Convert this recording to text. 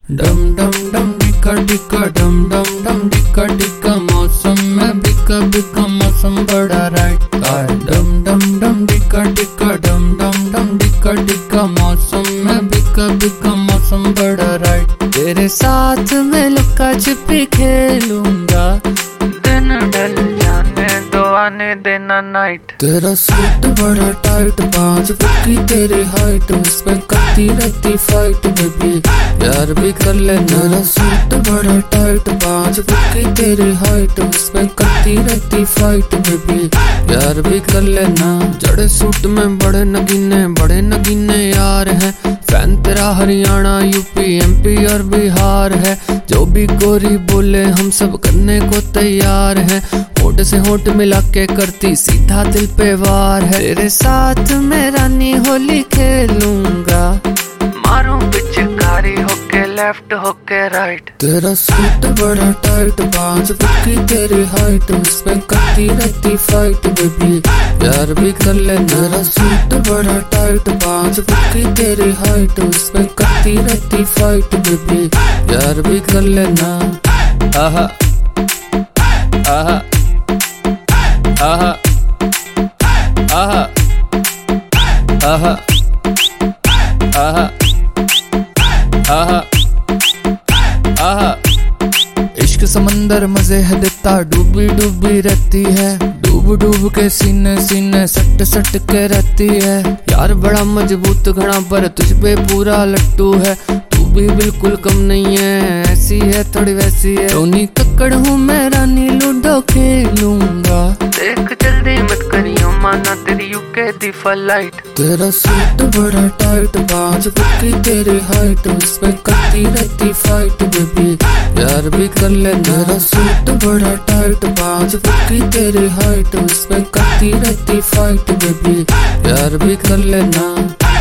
डम डम डम डिका डिका डम डम डम डिका डिका मौसम में बिका बिका मौसम बड़ा राइट है। डम डम डम डिका डिका डम डम डम डिका डिका मौसम में बिका बिका मौसम बड़ा राइट। तेरे साथ मैं लुका छिपी खेलूंगा, दिन ढल जाने दो आने देना नाइट। तेरा सूट बड़ा टाइट, 5 फुट की तेरी हाइट, उस पे करती रहती फाइट बेबी, प्यार भी कर लेना। तेरा सूट बड़ा टाइट, 5 फुट की तेरी हाइट, उस पे करती रहती फाइट बेबी, प्यार भी कर लेना। जड़े सूट में बड़े नगीने यार हैं, फैन तेरा हरियाणा यूपी एमपी और बिहार है। जो भी गोरी बोले हम सब करने को तैयार हैं, होठ से होठ मिला के करती सीधा दिल पे वार है। तेरे साथ मैं रानी होली खेलूंगा, मारूं पिचकारी होके लेफ्ट होके राइट। तेरा सूट बड़ा टाइट, 5 फुट की तेरी हाइट, उस पे करती रहती फाइट बेबी, प्यार भी कर लेना। तेरा सूट बड़ा टाइट, 5 फुट की तेरी हाइट, उस पे करती रहती फाइट बेबी, प्यार भी कर लेना। आहा आहा आहा आहा आहा आहा आहा आहा। इश्क समंदर मजे है देता, डूबी डूबी रहती है, डूब डूब के सीने सट सट के रहती है। यार बड़ा मजबूत घड़ा पर तुझ पे पूरा लट्टू है, तू भी बिल्कुल कम नहीं है, ऐसी है थोड़ी वैसी है। टोनी कक्कड़ हूँ मैं, रानी लूडो खेलूंगा, देख जल्दी मत करियो माना तेरी यूके दी फ्लाइट। तेरा सूट बड़ा टाइट, 5 फुट की तेरी हाइट, उस पे करती रहती फाइट बेबी, प्यार भी कर लेना। तेरा सूट बड़ा टाइट, 5 फुट की तेरी हाइट, उस पे करती रहती फाइट बेबी, प्यार भी कर लेना।